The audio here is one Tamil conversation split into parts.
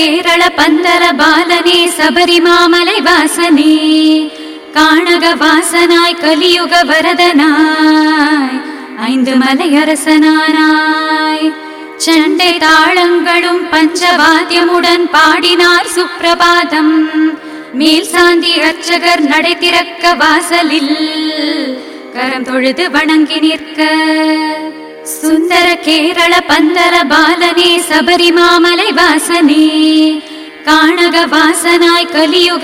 கேரள பந்தல பாலனே சபரிமாமலை வாசனே காணக வாசனாய் கலியுக வரதனாய் ஐந்து மலை அரசனானாய் சண்டை தாளங்களும் பஞ்சவாத்தியமுடன் பாடினார் சுப்பிரபாதம் மேல் சாந்தி அர்ச்சகர் நடை திறக்க வாசலில் கரம் தொழுது வணங்கி நிற்க சுந்தர கேரள பந்தல பாலனே சபரிமாமலை வாசனே காணக வாசனாய் கலியுக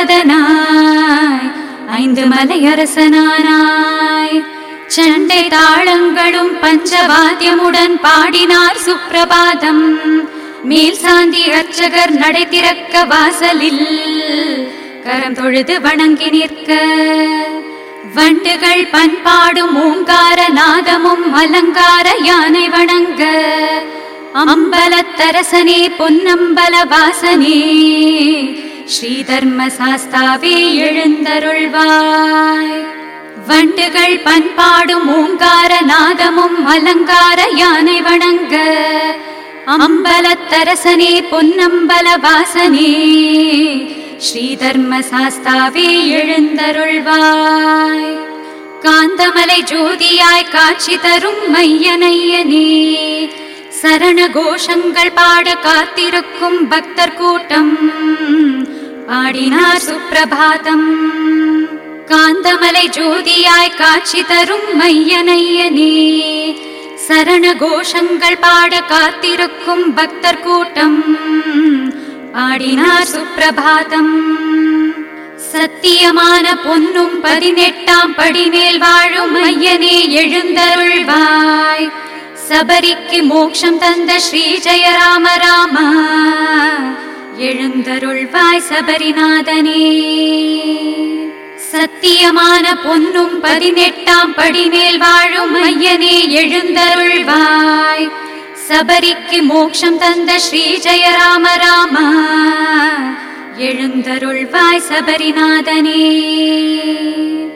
வரதனாய் ஐந்து மலை அரசனானாய் சண்டை தாளங்களும் பஞ்சவாத்தியமுடன் பாடினார் சுப்பிரபாதம் மேல் சாந்தி அர்ச்சகர் நடை திறக்க வாசலில் கரம் தொழுது வணங்கி நிற்க வண்டுகள் பண்பாடும் ஓங்கார நாதமும் அலங்கார யானை வணங்க அம்பலத்தரசனே பொன்னம்பல வாசனே ஸ்ரீ தர்ம சாஸ்தாவே எழுந்தருள்வாய் வண்டுகள் பண்பாடும் ஓங்கார நாதமும் அலங்கார யானை வணங்க அம்பலத்தரசனே பொன்னம்பல வாசனே ஸ்ரீ தர்ம சாஸ்தாவே எழுந்தருள்வாய் காந்தமலை ஜோதியாய் காட்சி தரும் மையனையனே சரண கோஷங்கள் பாட காத்திருக்கும் பக்தர் கூட்டம் பாடினார் சுப்பிரபாதம் காந்தமலை ஜோதியாய் காட்சி தரும் மையனையனே சரண கோஷங்கள் பாட காத்திருக்கும் பக்தர் கூட்டம் பாடினார் சுப்பிரபாதம் சத்தியமான பொன்னும் 18ஆம் படிமேல் வாழும் ஐயனே எழுந்தருள்வாய் சபரிக்கு மோட்சம் தந்த ஸ்ரீ ஜெயராம ராமா எழுந்தருள்வாய் சபரிநாதனே சத்தியமான பொன்னும் 18ஆம் படிமேல் வாழும் ஐயனே எழுந்தருள்வாய் சபரிக்கு மோட்சம் தந்த ஸ்ரீ ஜெயராம ராமா எழுந்தருள்வாய் சபரிநாதனே.